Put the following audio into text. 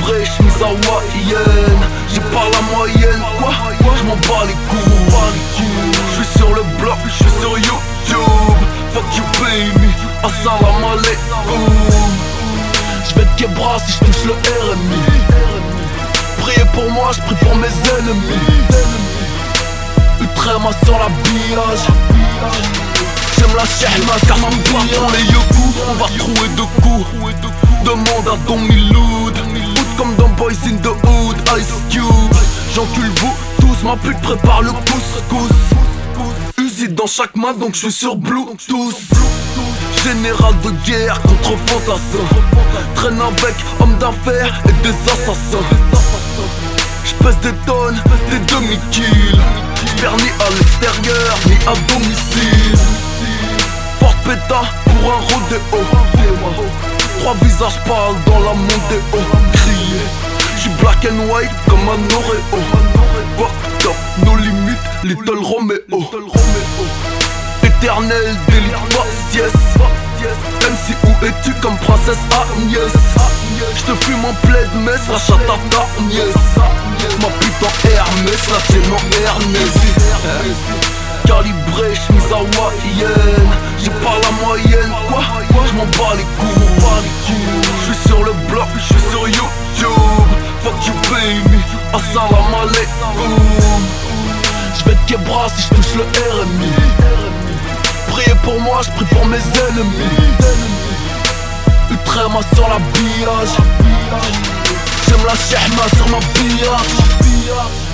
Calibré, chemise hawaïenne. J'ai pas la moyenne, quoi j'm'en bats les couilles. J'suis sur le bloc, j'suis sur YouTube. Fuck you baby, assalamu alaikum. J'vais te québras si j'touche le RMI. Priez pour moi, j'prie pour mes ennemis. Utréma sur la billage. J'aime la chahma car ma patron les yoku. On va trouver de coups. Demande à Don Miloud. Hood comme dans Boys in the Hood. Ice Cube. J'encule vous tous, ma pute prépare le couscous. Usine dans chaque main donc je suis sur Bluetooth. Général de guerre contre fantassins. Traîne avec hommes d'affaires et des assassins. J'pèse des tonnes, des demi-kills. J'perds ni à l'extérieur, ni à domicile. Forte péta pour un rodéo. Trois visages pâles dans la mondéo. Crié, j'suis black and white comme un Oreo. Fucked up, nos limites, Little Romeo. Éternel délit, faciès. MC où es-tu comme princesse Agnès? J'te fume en plaid mess, la chatte à ta nièce. Ma pute en Hermès, la tienne en Ernest. Calibré, chemise hawaïenne. J'ai pas la moyenne, quoi j'm'en bats les couilles. J'suis sur le bloc, j'suis sur YouTube. Fuck you baby, assalamu alaikum. J'vais te québras si j'touche le RMI. Priez pour moi, j'prie pour mes ennemis. Utréma sur la billage. J'aime la chahma sur ma billage.